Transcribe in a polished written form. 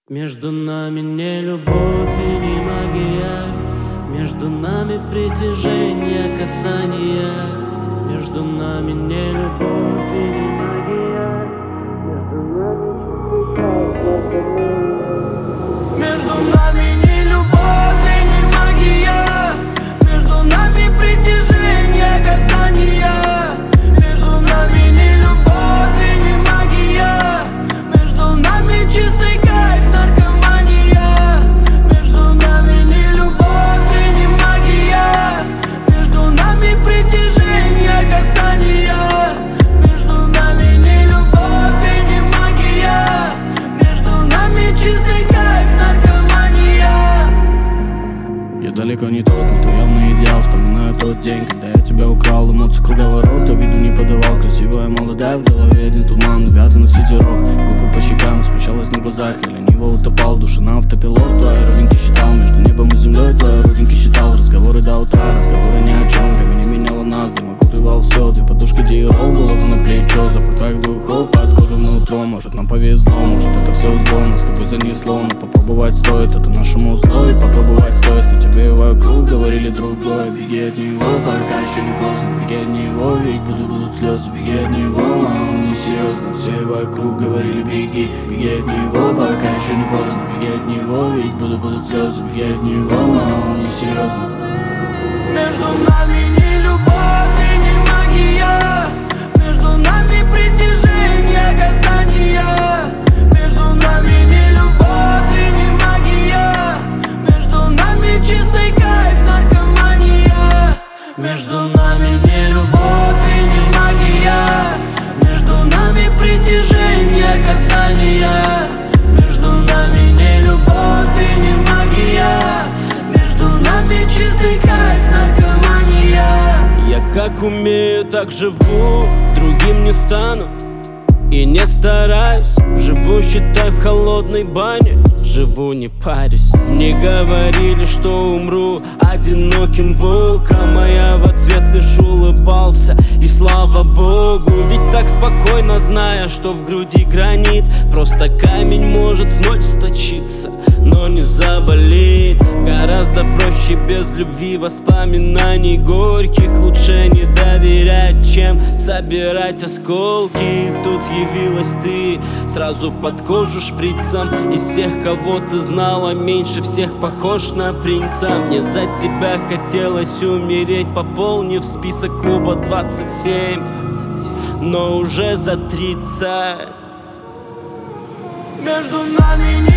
Между нами не любовь и не магия, между нами притяжение, касание. Между нами не любовь и не магия, между нами не любовь и не магия, между нами притяжение, касание. Между нами не любовь и не магия, между нами чистый кайф, наркомания. Между нами не любовь и не магия, между нами притяжение, касание. Между нами не любовь и не магия, между нами чистый кайф, наркомания. Я далеко не тот, но ты явно идеал. Вспоминаю тот день, когда я тебя украл. Эмоции круговорота, виду не подавал. Красивая, молодая, в голове один туман. Вязаный ветерок, губы по щекам, смущалась на глазах. Я лениво утопал, душа на автопилот. Твои родинки считал, между небом и землей. Твои родинки считал, разговоры до утра. Разговоры ни о чем, время не меняло нас. Дым окутывал все, две подушки Диол, голову на плечо. Запах твоих духов под кожу внутрь. Может нам повезло, может это все зло. Нас с тобой занесло, но попробовать стоит. Это нашему зло и попробовать стоит. Но тебе вокруг говорили другое. Беги от него, пока еще не поздно. Беги от него, ведь будут слезы. Беги от него, а он не серьезно. Все вокруг говорили беги. Беги от него, пока еще не поздно. Беги от него, ведь будут слезы. Беги от него, а он не серьезно. Между нами не любовь и не магия, между нами притяжение, касание. Между нами не любовь и не магия, между нами чистый кайф, наркомания. Между нами не любовь и не магия, между нами притяжение, касание. Между нами не любовь и не магия, между нами чистый кайф, наркомания. Я как умею, так живу, другим не стану и не стараюсь. Живу, считай, в холодной бане, живу, не парюсь. Мне говорили, что умру одиноким волком, а я в ответ лишь улыбался, и слава богу. Ведь так спокойно, зная, что в груди гранит. Просто камень может вновь сточиться, но не заболит. Гораздо проще без любви, воспоминаний горьких. Лучше не доверять, чем собирать осколки. И тут явилась ты, сразу под кожу шприцем. Из всех, кого ты знала, меньше всех похож на принца. Мне за тебя хотелось умереть, пополнив список клуба 27, но уже за 30. Между нами